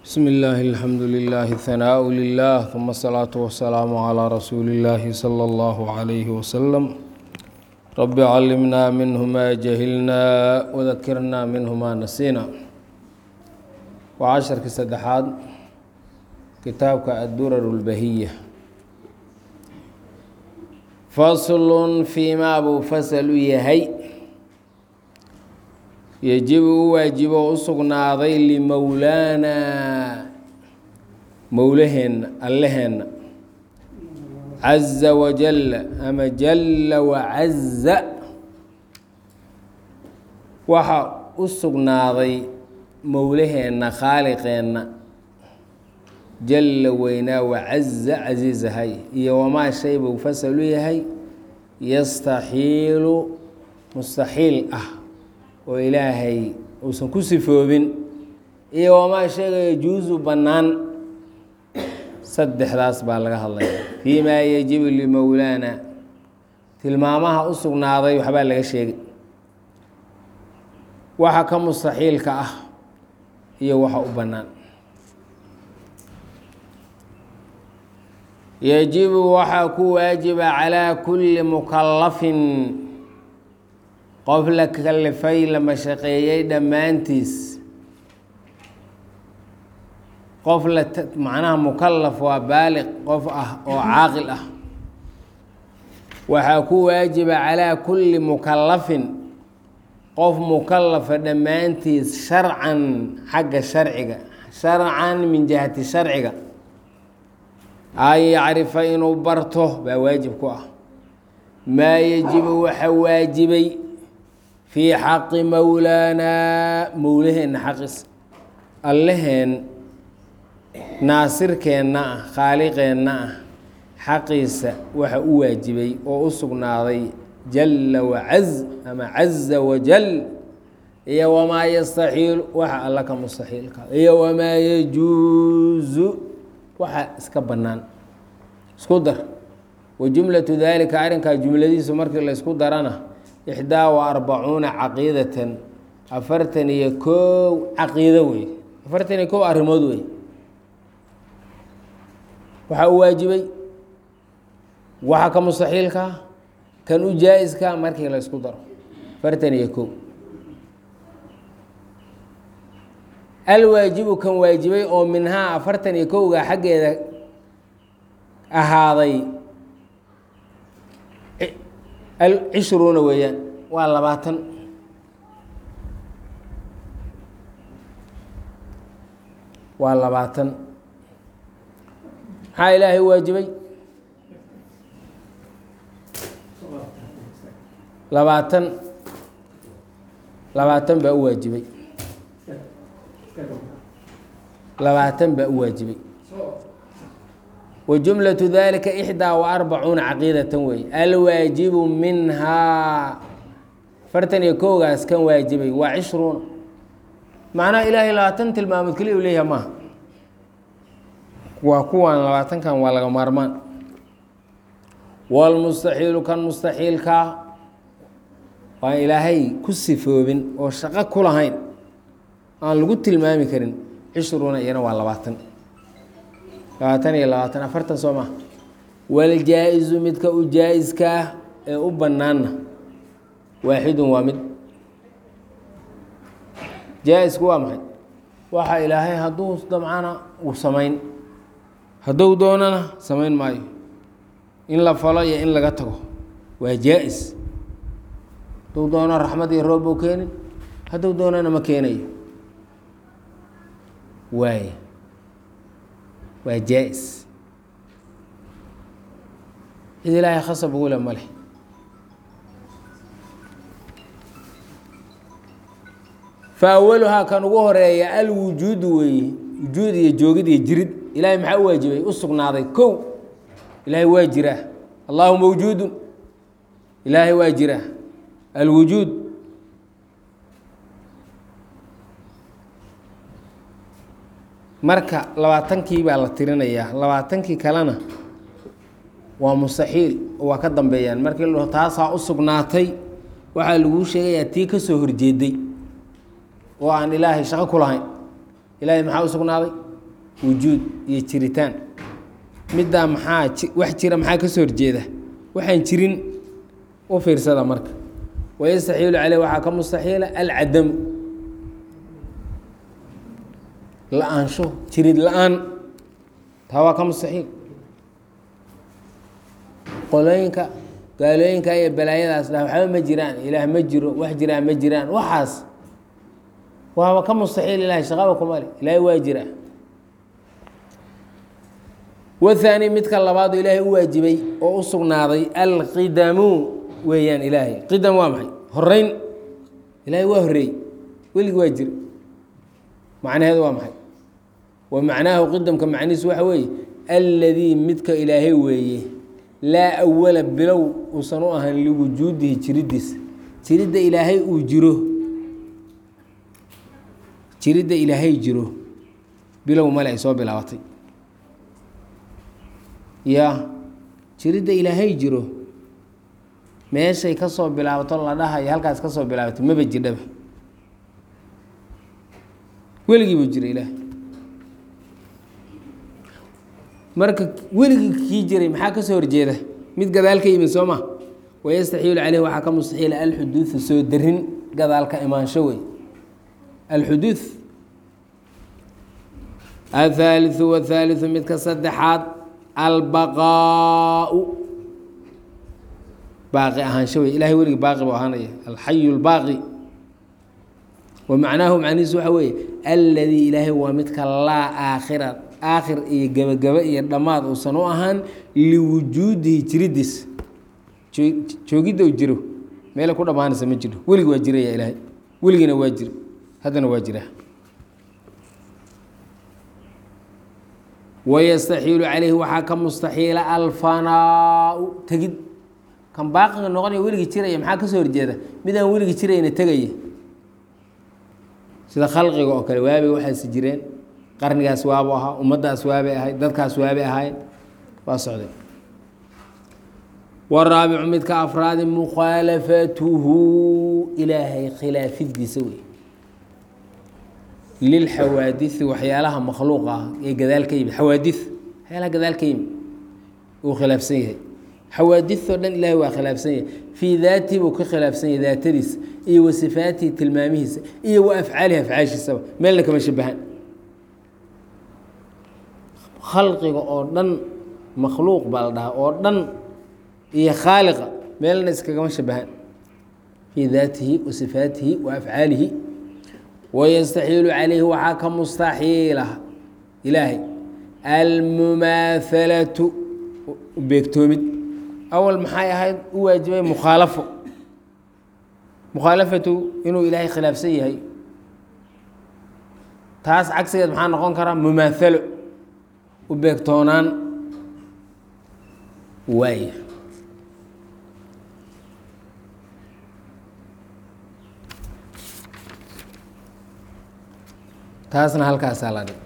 بسم الله الحمد لله ثناء لله ثم الصلاة والسلام على رسول الله صلى الله عليه وسلم رب علمنا منه ما جهلنا وذكرنا منه ما نسينا وعشر كسدحاد كتابك الدرر البهية فصل فيما أبو فصل يهي يجب واجب أسقناضي لمولانا مولهن اللهن عز وجل أما جل وعز وحا أسقناضي مولهن خالقين جل وينا وعز عزيز هاي وما شيء بفصل يهي يستحيل مستحيل oo ilaahay uusan ku sifoobin iyo wamaa sheegaya juusu bannaan saddexdaas baa laga hadlaya fiimaa yajibu limowlaana tilmaamaha u sugnaaday waxbaa laga sheegay waxa ka mustaxiilka ah iyo waxa u bannaan yajibu waxaa ku waajiba calaa kulli mukallafin qof la kalifay la mashaqeeyey dhammaantiis qof la macnaha mukallaf waa baaliq qof ah oo caaqil ah waxaa ku waajiba calaa kulli mukallafin qof mukallafa dhammaantiis sharcan xagga sharciga sharcan min jihati sharciga an yacrifa inuu barto baa waajib ku ah maa yajibu waxa waajibay في xaqi mowlaanaa mowlaheenna xaqiis alleheen naasirkeenna ah khaaliqeenna ah xaqiisa waxa u waajibay oo u sugnaaday jalla wacaz ama caza wajal iyo wamaa yastaxiilu waxa alla ka mustaxiilka iyo wamaa yajuuzu waxa iska bannaan isku dar wa jumlatu daalika arrinkaa jumladiisu markii la isku darana 41 caqiidatan 41 caqiido wey 41 arrimood wey waxaa u waajibay waxa ka mustaxiilka kan u jaa-iska markii la isku daro 41 alwaajibu kan waajibay oo minhaa 41ga xaggeeda ahaaday 20 weeyaan waa 20 waa 20 maxaa ilaahay waajibay 20 baa u waajibay 20 baa u waajibay وجملة ذلك 41 عقيدة wey الواaجب minhaa 41gaas kan waajibay waa 20 macnaha ilaahay 20 tilmaamood keliya u leeyahay maaha waa kuwan 20kan waa laga maarmaan wاlmustaxiilu kan mustaxiilkaa waa ilaahay ku sifoobin oo shaqo ku lahayn aan lagu tilmaami karin 20 iyana waa 20 iyo 40 soo maha waljaa-izu midka u jaa-iska ah ee u bannaanna waaxidun waa mid jaa-isku waa maxay waxa ilaahay hadduu damcana uu samayn hadduu doonana samayn maayo in la falo iyo in laga tago waa jaa-is hadduu doono raxmad iyo roob buu keenin hadduu doonana ma keenayo waay waa jaa-is cid ilaahay khasab ugu le ma leh fa awaluhaa kan ugu horeeya alwujuudu weeye wujuud iyo joogid iyo jirid ilaahay maxaa u waajibay u sugnaaday kow ilaahay waa jiraa allahu mawjuudun ilaahay waa jiraa alwujuud marka 20kii baa la tirinayaa 20kii kalena waa mustaxiil waa ka dambeeyaan markii la taasaa u sugnaatay waxaa laguu sheegayaa tii ka soo horjeeday oo aan ilaahay shaqo ku lahayn ilaahay maxaa u sugnaaday wujuud iyo jiritaan middaa maxaa wax jira maxaa ka soo horjeeda waxaan jirin u fiirsada marka wayastaxiilu caleyh waxaa ka mustaxiila alcadamu la-aansho jirid la-aan taa waa ka mustaxiil qolooyinka gaalooyinka iyo balaayadaas dhah waxba ma jiraan ilaah ma jiro wax jiraan ma jiraan waxaas waaba ka mustaxiil ilahay shaqaba kuma le ilaahay waa jira wahaani midka labaadu ilaahay u waajibay oo u sugnaaday alqidamu weeyaan ilaahay qidam waa maxay horeyn ilaahay waa horeeyey weligi waa jira macnaheedu waa maxay wa macnaahu qidamka macnihiisu waxa weeye alladii midka ilaahay weeye laa awala bilow uusan u ahan liwujuudihi jiriddiisa jiridda ilaahay uu jiro jiridda ilaahay jiro bilow male ay soo bilaabatay ya jiridda ilaahay jiro meeshay ka soo bilaabato la dhahayo halkaas ka soo bilaabatay maba jirdhaba weligii buu jira ilaahay marka weligii kii jiray maxaa ka soo horjeeda mid gadaal ka yimid soo ma wayastaxiilu caleyh waxaa ka mustaxiila alxuduudu soo darin gadaalka imaansho wey alxuduud athaaliu wathaaliu midka saddexaad albaqaau baaqi ahaansho wey ilahay weligii baaqi buu ahaanaya alxayu lbaaqi wa macnaahu macnihiisu waxa weeye alladii ilaahay waa midka laa aakhira aakhir iyo gebagaba iyo dhammaad uusan u ahaan liwujuudihi jiriddiisa joogidda uu jiro meelay ku dhammaanaysa ma jiro weligi waa jiraya ilaahay weligiina waa jiro haddana waa jiraa wayastaxiilu caleyhi waxaa ka mustaxiila alfanaau tegid kan baaqiga noqonaya weligii jiraya maxaa ka soo horjeeda midaan weligii jirayna tegaya sida khalqiga oo kale waabay waxaasi jireen qarnigaas waabu ahaa ummaddaas waabay ahayd dadkaas waabay ahaayeen waa socday waraabicu midka afraadi mukhaalafatuhu ilaahay khilaafidiisa wey lilxawaadii waxyaalaha makhluuq ah ee gadaal ka yimid xawaadi waxyaalaha gadaal ka yimid uu khilaafsan yahay xawaadioo dhan ilaahay waa khilaafsan yahay fii daatihi buu ka khilaafsan yahay daatadiisa iyo wa sifaatihi tilmaamihiisa iyo wa afcaalihi afcaashiisaba meelna kama shabahan khalqiga oo dhan makhluuq baa la dhahaa oo dhan iyo khaaliqa meelna iskagama shabahan fii daatihi wa sifaatihi wa afcaalihi wayastaxiilu calayhi waxaa ka mustaxiila ilaahay almumaahalatu beegtoomid awal maxay ahayd u waajibay mukhaalafo mukhaalafatu inuu ilaahay khilaafsan yahay taas cagsigeed maxaa noqon karaa mumaahalo u beegtoonaan waaya taasna halkaasaa la dhig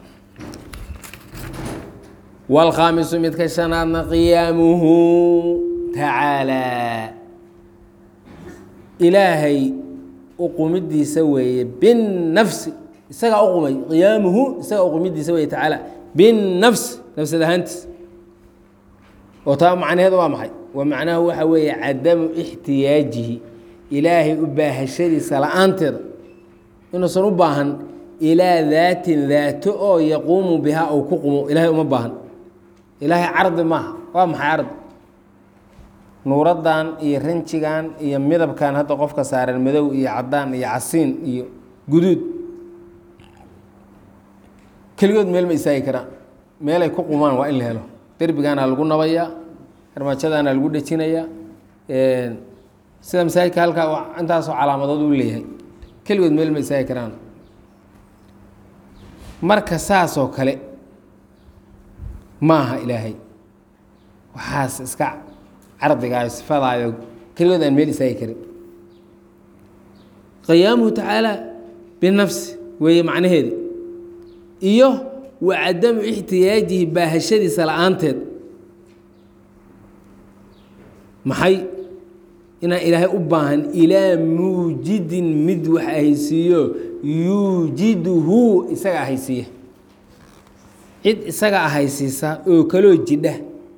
wاlkhaamisu midka shanaadna qiyaamuhu tacaalaa ilaahay uqumidiisa weeye binnafsi isagaa uqumay qiyaamuhu isagaa uqumidiisa weeye tacaala binnafsi nafsad ahaantiis oo taa macnaheedu waa maxay wa macnaahu waxa weeye cadamu ixtiyaajihi ilaahay u baahashadiisa la-aanteeda inuusan u baahan ilaa daatin daato oo yaquumu bihaa ou ku qumo ilaahay uma baahan ilaahay cardi maaha waa maxay cardi nuuraddan iyo rinjigan iyo midabkan hadda qofka saaran madow iyo caddaan iyo casiin iyo guduud keligood meel ma istaagi karaan meelay ku qumaan waa in la helo derbigaana lagu nabayaa armaajadaana lagu dhejinayaa sida masaajidka halkaa intaasoo calaamadood u leeyahay keligood meel ma istaagi karaan marka saasoo kale ma aha ilaahay waxaas iska cardigaayo sifadaayo keligood aan meel istaagi karin qiyaamuhu tacaala binafsi weeye macnaheedi iyo wa cadamu ixtiyaajihi baahashadiisa la-aanteed maxay inaan ilaahay u baahan ilaa muujidin mid wax ahaysiiyo yuujiduhu isaga ahaysiiya cid isaga ahaysiisa oo kaloo jidha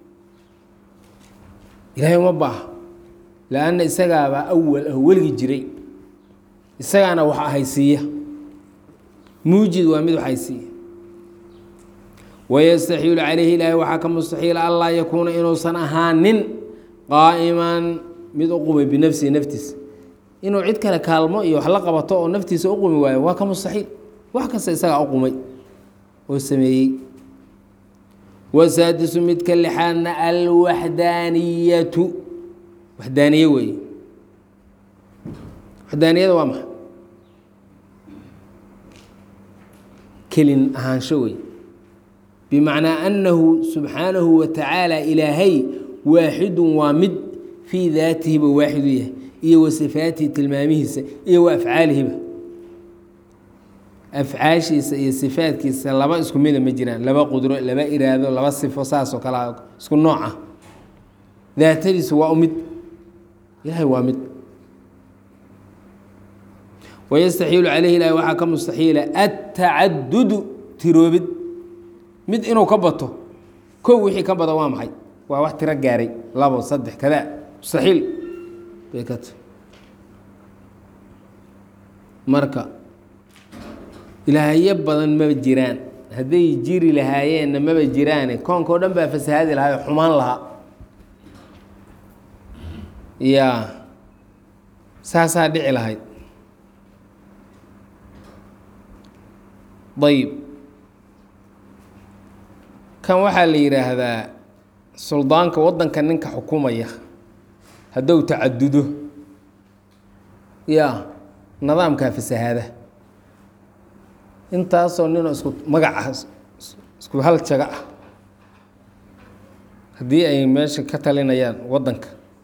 ilaahay uma baaha laanna isagaabaa awal ah weligii jiray isagaana wax ahaysiiya muujid waa mid waxaysiiya wayastaxiilu calayhi ilaahay waxaa ka mustaxiila anlaa yakuuna inuusan ahaanin qaa'iman mid u qumay binafsihi naftiisa inuu cid kale kaalmo iyo wax la qabato oo naftiisa u qumi waayo waa ka mustaxiil wax kasta isagaa u qumay oo sameeyey wasaadisu midka lixaadna alwaxdaaniyatu waxdaaniye weeye waxdaaniyada waa maxay kelin ahaansho wey bimacnaa annahu subxaanahu wa tacaala ilaahay waaxidun waa mid fii daatihiba waaxidu yahay iyo wa sifaatihi tilmaamihiisa iyo wa afcaalihiba afcaashiisa iyo sifaadkiisa laba isku mida ma jiraan laba qudro laba iraado laba sifo saasoo kale isku nooc ah daatadiisu waa u mid ilaahay waa mid wayastaxiilu calayhi ilaahi waxaa ka mustaxiila atacadudu tiroobid mid inuu ka bato kow wixii ka badan waa maxay waa wax tiro gaaray labo saddex kada mustaxiil bay ka tahay marka ilaahyo badan maba jiraan hadday jiri lahaayeenna maba jiraane koonka oo dhan baa fasahaadi lahaa oo xumaan lahaa yaa saasaa dhici lahayd ayb kan waxaa la yidhaahdaa suldaanka waddanka ninka xukumaya hadduu tacadudo yaa nidaamkaa fasahaada intaasoo ninoo isku magaca isku hal jaga ah haddii ay meesha ka talinayaan waddanka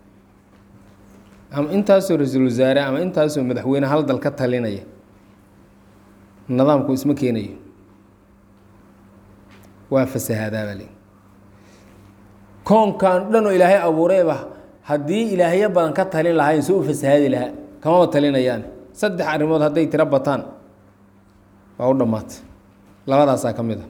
ama intaasoo ra-iisul wasaare ama intaasoo madaxweyne hal dal ka talinaya nidaamku isma keenayo waa fasahaadaa baa le koonkan dhan oo ilaahay abuurayba haddii ilaahyo badan ka talin lahayn soo u fasahaadi lahaa kamaba talinayaan saddex arrimood hadday tiro bataan waa u dhammaatay labadaasaa ka mid a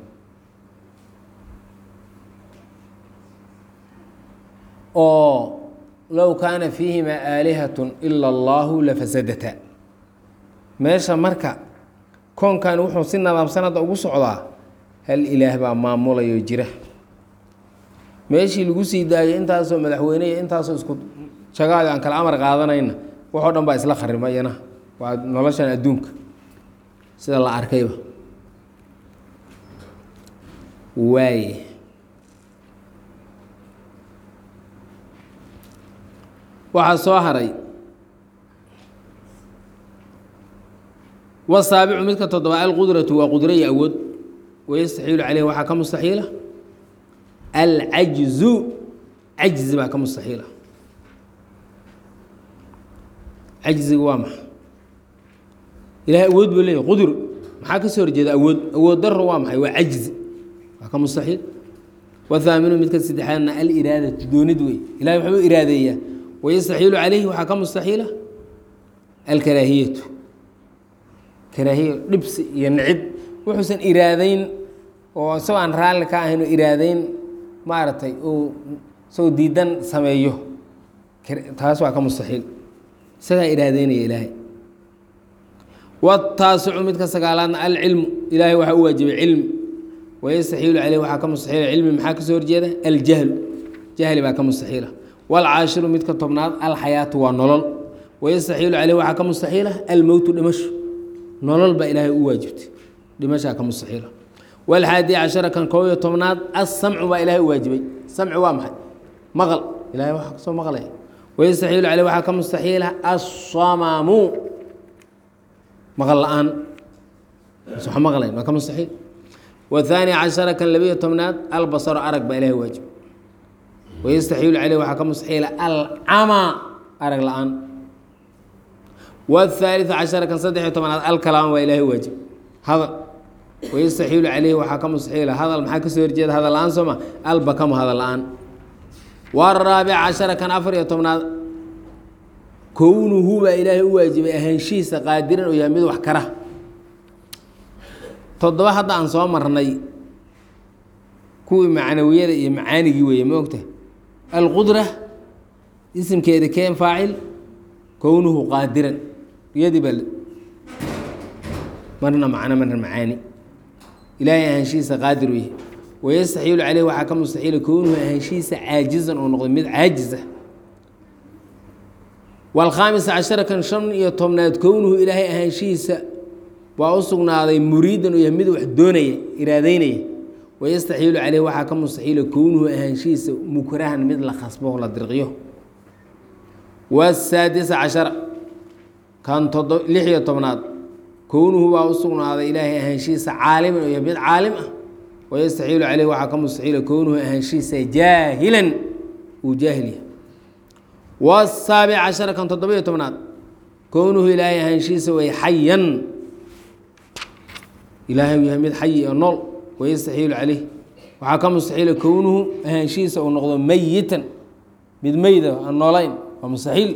oo low kaana fiihimaa aalihatun ila allahu lafasadata meesha marka koonkan wuxuu si nadaamsan hadda ugu socdaa hal ilaah baa maamulayo jira meeshii lagu sii daayay intaasoo madaxweyne iyo intaasoo isku jagaadi aan kala amar qaadanayna waxoo dhan baa isla kharima iyana waa noloshan adduunka sida la arkayba waaye waxaa soo haray wasaabicu midka toddoba alqudratu waa qudro iyo awood wayastaxiilu caleyh waxaa ka mustaxiila alcajzu cajzi baa ka mustaxiila cajziga waa maxa ilahay awood buu leeyahy qudur maxaa ka soo horjeeda awood awood daro waa maxay waa cajzi waa ka mustaxiil wathaaminu midka saddexaadna aliraadatu doonid wey ilahay waxbuu iraadeeyaa wayastaxiilu caleyhi waxaa ka mustaxiila alkaraahiyatu karaahiyo dhibsi iyo nicib wuxuusan iraadeyn oo isagoo aan raalli ka ahayn oo iraadeyn maaragtay uu isagoo diidan sameeyo taas waa ka mustaxiil isagaa iraadeynaya ilaahay wataasicu midka sagaalaadna alcilmu ilaahay waxaa u waajibay cilmi wayastaxiilu caleyh waxaa ka mustaxiila cilmi maxaa ka soo horjeeda aljahlu jahli baa ka mustaxiila waalcaashiru midka tobnaad alxayaatu waa nolol wayastaxiilu caleyh waxaa ka mustaxiila almowtu dhimasho nolol baa ilaahay u waajibtay dhimashaa ka mustaxiila walxaadi cashara kan koob iyo tobnaad asamcu baa ilaahay u waajibay samcu waa maxay maqal ilahay waxaa kasoo maqlaya wayastaxiilu caleyh waxaa ka mustaxiila asamamu maqal la-aan wax maqlayn waa ka mustaxiil wathaani cashara kan labiyo tobnaad albasaru arag baa ilahay waajibay wayastaxiilu caleyh waxaa ka mustaxiila alcamaa arag la-aan والثالث عشر كان صدح طبعا الكلام وإلهي واجب هذا ويستحيل عليه وحكم مستحيل هذا المحاكس يرجد هذا الآن سما البكم هذا الآن والرابع عشر كان أفر طبعا كونه هو إلهي واجب أهنشيس قادرا ويمد وحكره تضبع هذا عن صوم مرني kuwii macnawiyada iyo macaanigii weeye ma ogtahay alqudra isimkeeda keen faacil kownuhu qaadiran iyadii baa marna macno marna macaani ilaahay ahaanshihiisa qaadir u yahay wayastaxiilu caleyh waxaa ka mustaxiila kownuhu ahaanshihiisa caajizan oo noqday mid caajiza waalkhaamisa cashara kan 15 kownuhu ilaahay ahaanshihiisa waa u sugnaaday muriidan u yahay mid wax doonaya iraadeynaya wayastaxiilu caleyh waxaa ka mustaxiila kownuhu ahaanshihiisa mukrahan mid la khasbo la dirqiyo wasaadisa cashara kan 16 kownuhu baa u sugnaaday ilaahay ahaanshihiisa caaliman u yahay mid caalim ah wayastaxiilu caleyh waxaa ka mustaxiila kownuhu ahaanshihiisa jaahilan uu jaahil yahay والسابع عشر كان 17 كونه إلهي هنشيس وي حيا إلهي يهمد حي النول ويستحيل عليه وحكم مستحيل كونه هنشيس ونقض ميتا ميدة النولين ومستحيل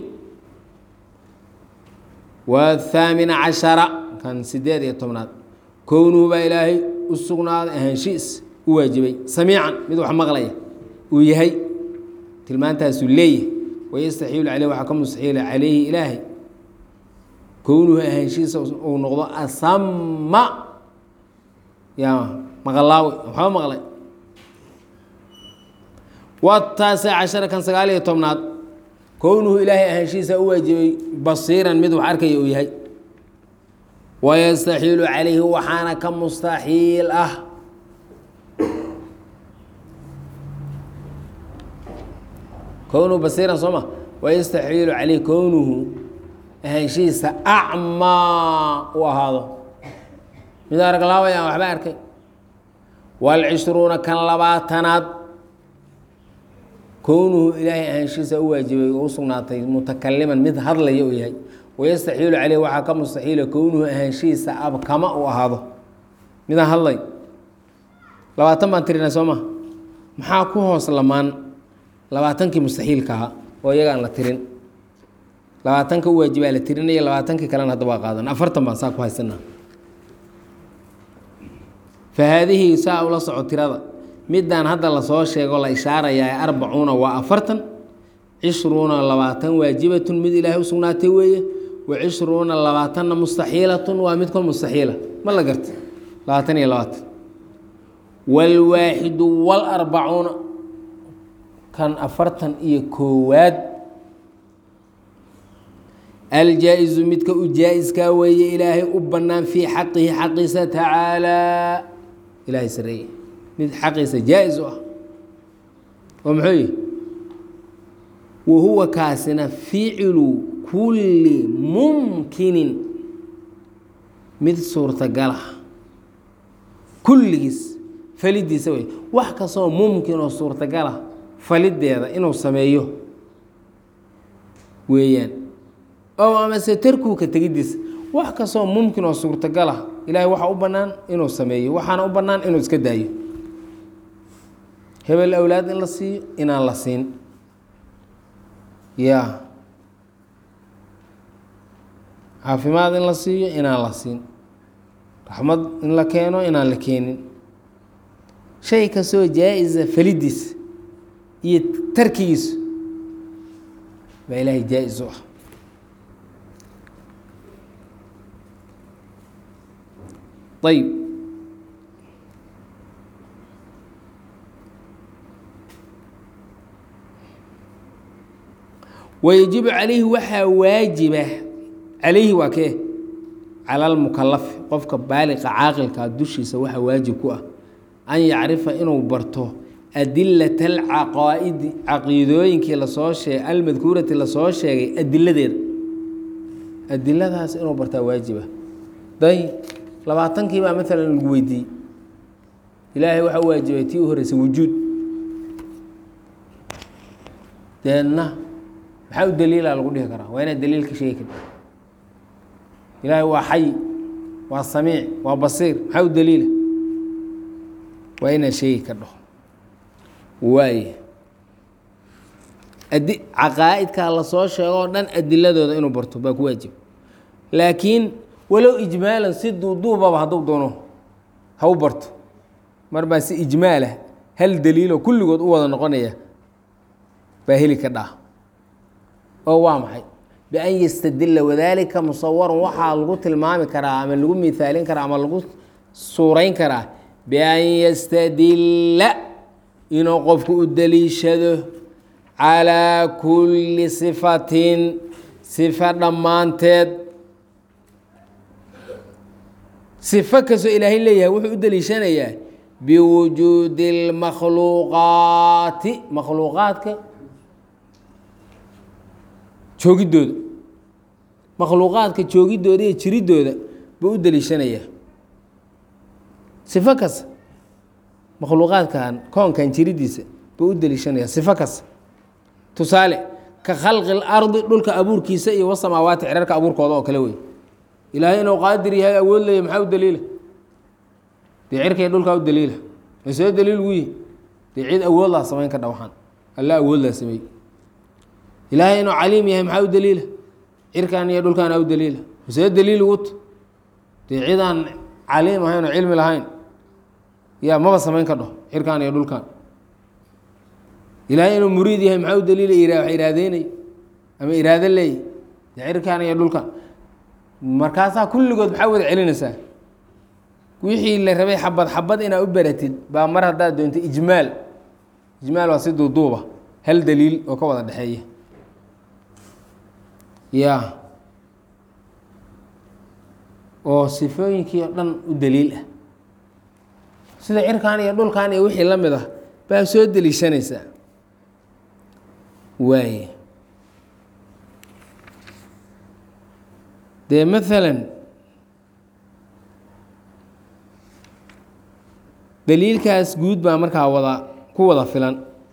والثامن عشر كان 18 كونه بإلهي السقنا هنشيس واجبي سميعا مدوح مغلية ويهي تلمانتها سليه ويستحيل عليه وحكم مستحيل عليه إلهي كونه أهنشيس ونقضى أسمى يا مغلاوي محمد مغلاوي والتاسع عشر كان سقالي طمنات كونه إلهي أهنشيس أواجبي بصيرا مدو حركة يويهي ويستحيل عليه وحانا كم مستحيل كونه بصيرا صمة ويستحيل عليه كونه هنشيس أعمى وهذا مدارك الله يا وحبارك والعشرون كان لباتناد كونه إلهي هنشيس أواجبي وصناتي متكلما مد هذا يويهي ويستحيل عليه وحكم مستحيل كونه هنشيس أبكما وهذا مد هذا لباتن بانترين صمة محاكوه سلمان labaatankii mustaxiilka ahaa oo iyagaan la tirin labaatanka u waajibaa la tirinaya labaatankii kalena hadda waa qaadan 40 baan saa ku haysanaa fahaadihi saa ula soco tirada midaan hadda la soo sheego la ishaarayaa 40 waa 40 20 labaatan waajibatun mid ilaahay u sugnaatay weeye wa 20 labaatanna mustaxiilatun waa mid kon mustaxiila ma la gartay 22 والواحد والأربعون كان أفرتن كواد الجائز متك الجائز كاوي إلهي أبنا في حقه حقيسة تعالى إلهي سرية مت حقيسة جائز ومحي وهو كاسنا فعل كل ممكن مثل صورة قلح كل جس فلدي سوي وحكا صو ممكن صورة قلح فلدي هذا إنه سميه ويان أو أما ستركو كتجدس وحكا صو ممكن صورة قلح إلهي وحا أبنان إنه سميه وحنا أبنان إنه سكدايه هبل الأولاد إن لسي إن الله سين يا عافماد إن لسي إن الله سين رحمد إن لكينو إن لكينين شيء كسو جائز فلديس يتركيس بإلهي جائز طيب ويجب عليه وحا واجبه عليه وكيه على المكلف قفك بالغ عاقل كدشيسه وحا واجب كوه أن يعرف إنه برته أدلة العقائد عقيدوين كي لصوشة المذكورة لصوشة أدلة دير أدلة هاس إنه برته واجبه داي لبعتن كيما مثلا الويدي إلهي وحا واجبتي وهرس وجود دينا محاو الدليل على الغديه كرا وين الدليل كشيء كده إلهي هو حي والسميع وبصير محاو الدليل وين شيء كده واي عقائد كالله صو شيغو دان ادلادودا انو برتو با واجب لكن ولو اجمالا سدو دوبا هدو دونو هو برتو مربا سي اجماله hal daliiloo kulligood u wada noqonaya baa heli ka dhaa oo waa maxay bian yastadila wadaalika musawaran waxaa lagu tilmaami karaa ama lagu mihaalin karaa ama lagu suurayn karaa bian yastadila inuu qofku u daliishado calىa kuli sifatin sifa dhammaanteed sifo kastoo ilaahay leeyahay wuxuu u daliishanayaa biwujuudi اlmakhluuqaati makhluuqaadka joogidooda makhluuqaadka joogidooda iyo jiridooda buu u daliishanayaa sifo kasta makhluuqaadkan koonkan jiridiisa buu u daliishanayaa sifo kasta tusaale ka khalqi اlardi dhulka abuurkiisa iyo wasamaawaati cirarka abuurkooda oo kale wey ilaahay inuu qaadir yahay awood leeya maxaa u daliila dee cirkay dhulkaa u daliila masee daliil ugu yihi dee cid awood laa samayn ka dha waxaan alla awood laa sameey ilaahay inuu caliim yahay maxaa u daliila cirkan iyo dhulkaana u daliila masee daliil ugut dee cid aan caliim ahayn oo cilmi lahayn yaa maba samayn ka dhaho cirkan iyo dhulkan ilaahay inuu muriid yahay maxaa u daliila wax iraadeynay ama iraado leey dee cirkan iyo dhulkan markaasaa kulligood maxaa wada celinaysaa wixii la rabay xabad xabad inaa u baratid baa mar haddaad doonto ijmaal waa si duuduuba hal daliil oo ka wada dhexeeya ya oo sifooyinkii oo dhan u daliil ah sida cirkan iyo dhulkan iyo wixii la mid ah baa soo deliishanaysaa waaye dee maalan daliilkaas guud baa markaa ku wada filan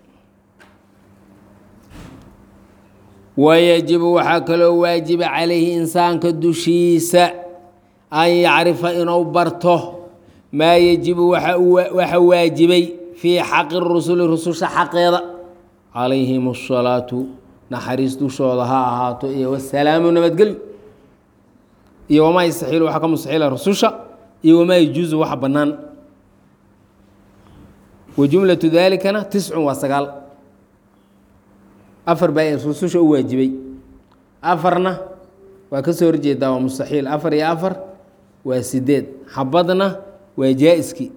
wayajibu waxaa kaloo waajiba calayhi insaanka dushiisa an yacrifa inuu barto maa yajibu waxa waajibay fii xaqi rusuli rususha xaqeeda calayhim الsalaatu naxariis dushooda ha ahaato iyo wasalaamu nabadgelyo iyo wamaa yastaxiilu waxa ka mustaxiila rususha iyo wamaa yajuuzu waxa bannaan wajumlatu daalikana 9 waa 9 afar baa rususha u waajibay afarna waa ka soo horjeedaa waa mustaxiil 4 iyo 4 waa 8 xabadna waa jaa-iskii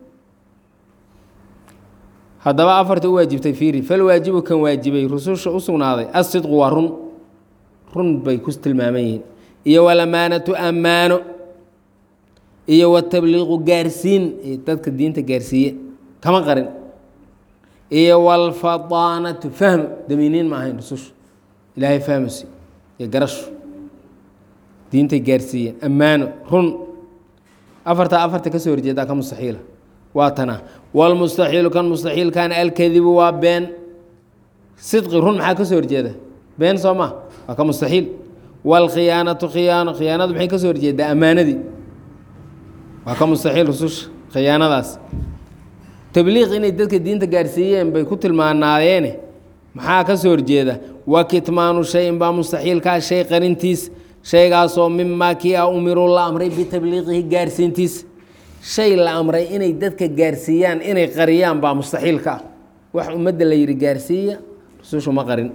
haddaba afarta u waajibtay fiiri falwaajibu kan waajibay rususha u sugnaaday asidqu waa run bay ku tilmaaman yihiin iyo walamaanatu ammaano iyo watabliiqu gaarsiin dadka diinta gaarsiiye kama qarin iyo walfadaanatu fahm damiiniin ma ahayn rususha ilaahay fahmasi iyo garasho diintay gaarsiiyeen ammaano run afarta ka soo horjeedaa ka mustaxiila waa tana walmustaxiilu kan mustaxiilkan alkadibu waa been sidqi run maxaa ka soo horjeeda been soo ma waa ka mustaxiil walkhiyaanatu khiyaanadu maxay ka soo horjeedaa ammaanadii waa ka mustaxiil rususha khiyaanadaas tabliiq inay dadka diinta gaarsiiyeen bay ku tilmaanaadeene maxaa ka soo horjeeda wa kitmaanu shayin baa mustaxiilkaa shay qarintiis shaygaasoo mimaa kii a umiruu la amray bitabliiqihi gaarsiintiis shay la amray inay dadka gaarsiiyaan inay qariyaan baa mustaxiilka ah wax ummadda la yihi gaarsiiya rusushu ma qarin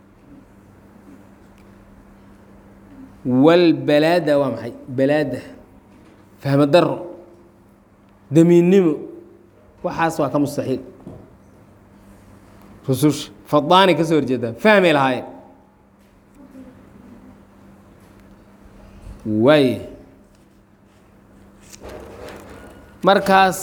walbalaada waa maxay balaada fahmo daro damiinnimo waxaas waa ka mustaxiil rususha fadaanay ka soo horjeedaan fahmay lahaayeen waay markaas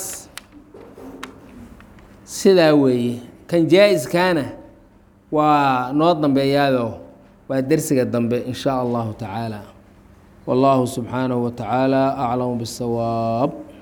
sidaa weeye kan jaa-iskaana waa noo dambeeyaado waa dersiga dambe in shaa allahu tacaala wallaahu subxaanahu wa tacaala aclamu biاsawaab